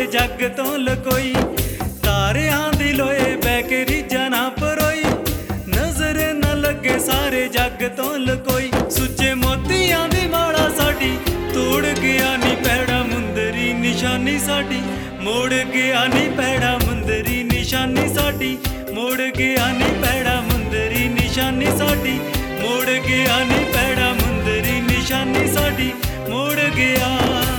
जग तो लकोई। तारियां दी लोए बैके रीझां ना परोई, नजर न लगे सारे जग तो लकोई। सुच्चे मोतियां दी माला साडी तोड़ गया नी पैड़ा मुंदरी निशानी साडी, मोड़ गया नी पैड़ा मुंदरी निशानी साडी, मोड़ गया नी पैड़ा मुंदरी निशानी साडी, मोड़ गया नी पैड़ा मुंदरी निशानी साडी, मोड़ गया।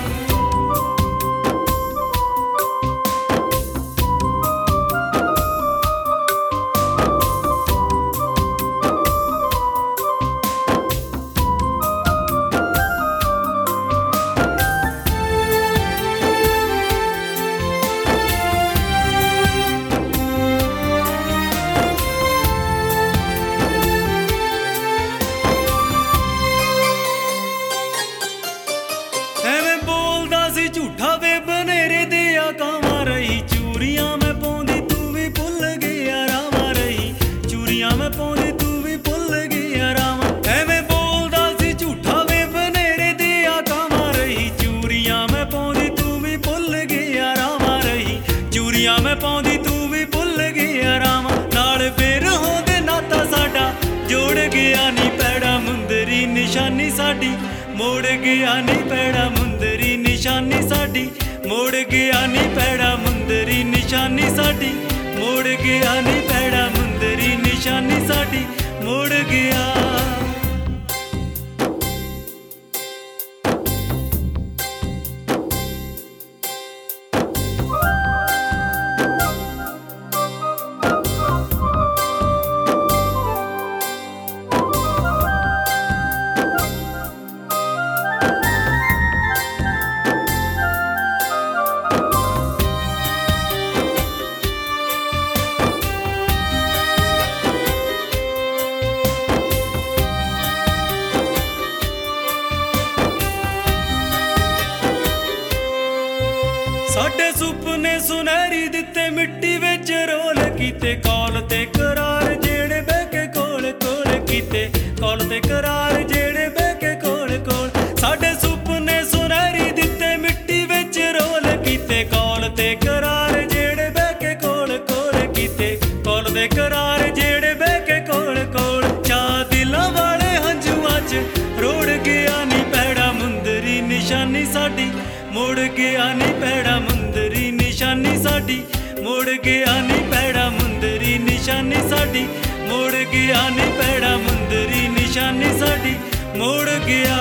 झूठा वे बनेरे दिया कावा रही, चूड़ियां मैं पाउंदी तू भी भुल गया रावा रही, चूड़ियां मैं पाउंदी तू भी भुल गया रावा। एवें बोलदा सी झूठा वे बनेरे दिया कावा रही, चूड़ियां मैं पाउंदी तू भी भुल गया रावा रही, चूड़ियां मैं पाउंदी तू भी भुल गया रावा। नाल फिर होंदे नाता साडा जोड़ गया नी पैड़ा मुंदरी निशानी साडी, मोड़ गया नी पैड़ा मुंदरी निशानी साडी, मोड़ गया नी पैड़ा मुंदरी निशानी साडी, मोड़ गया नी पैड़ा मुंदरी निशानी साडी, मोड़ गया। साडे सुपने सुनहरी दिते मिट्टी विच रोल कीते, कौल ते करार जेड़े बैके कोल कोल कीते, कौल ते करार जेड़े बैके कोल कोल। साडे सुपने सुनहरी दिते मिट्टी विच रोल कीते, कौल ते करार जेड़े बैके कोल कोल कीते, कौल ते करार जेड़े बैके कोल कोल। चा दिलां वाले हंझुआं च रोड़ गया नी पैड़ा मुंदरी निशानी साडी, मोड़ गया नी पैड़ा मुंदरी निशानी साडी, मोड़ गया नी पैड़ा मुंदरी निशानी साडी, मोड़ गया नी पैड़ा मुंदरी निशानी साडी, मोड़ गया।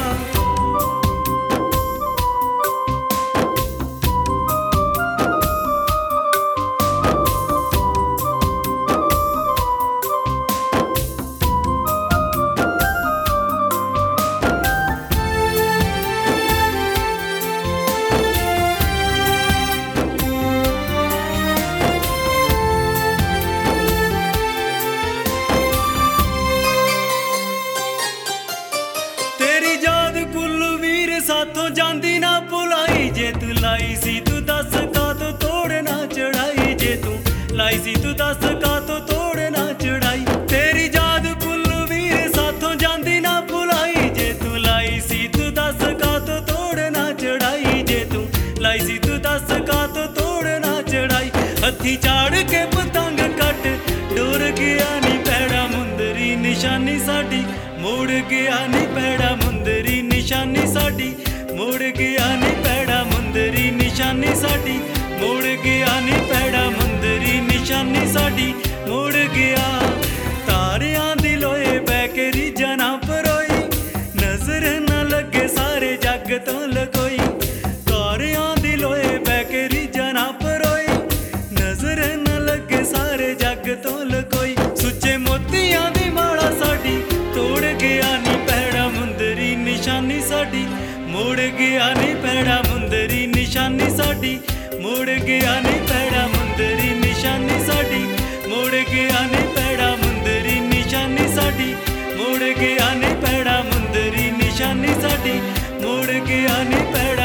साथों जांदी ना भुलाई, जे तू लाई सी तू दस का तो तोड़ ना चढ़ाई, जे तू लाई सी तू दस का तो तोड़ ना चढ़ाई। तेरी याद कुलवीर साथों जांदी ना भुलाई, जे तू लाई सी तू दस का तो तोड़ ना चढ़ाई, जे तू लाई सी तू दस का तो तोड़ ना चढ़ाई। हथी चाड़ के पतंग कट डोर गया नी पैड़ा मुंदरी निशानी साडी, मोड़ गया नी पैड़ा मुंदरी निशानी साडी, मोड़ गया नी पैड़ा मुंदरी निशानी साडी, मोड़ गया नी पैड़ा मुंदरी निशानी साडी, मोड़ गया। तारियां दी लोए बैके रीझां ना परोई, नजर न लगे सारे जग तो लकोई। तारियां दी लोए बैके रीझां ना परोई, नजर न लगे सारे जग तो लकोई। सुच्चे मोतियां दी माला साडी तोड़ गया नी पैड़ा मुंदरी निशानी साडी, मोड़ गया नी पैड़ा मुंदरी निशानी साडी, मोड़ गया नी पैड़ा मुंदरी निशानी साडी, मोड़ गया नी पैड़ा मुंदरी निशानी साडी, मोड़ गया नी पैड़ा मुंदरी निशानी साडी, मोड़ गया नी पैड़ा